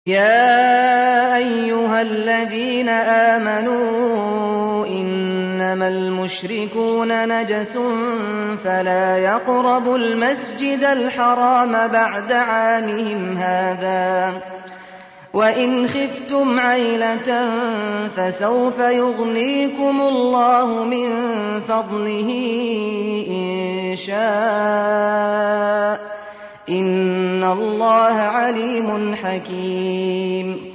يَا أَيُّهَا الَّذِينَ آمَنُوا إِنَّمَا الْمُشْرِكُونَ نَجَسٌ فَلَا يَقْرَبُوا الْمَسْجِدَ الْحَرَامَ بَعْدَ عَامِهِمْ هَٰذَا ۚ وَإِنْ خِفْتُمْ عَيْلَةً فَسَوْفَ يُغْنِيكُمُ اللَّهُ مِن فَضْلِهِ إِن شَاءَ ۚ إِنَّ اللَّهَ عَلِيمٌ حَكِيمٌ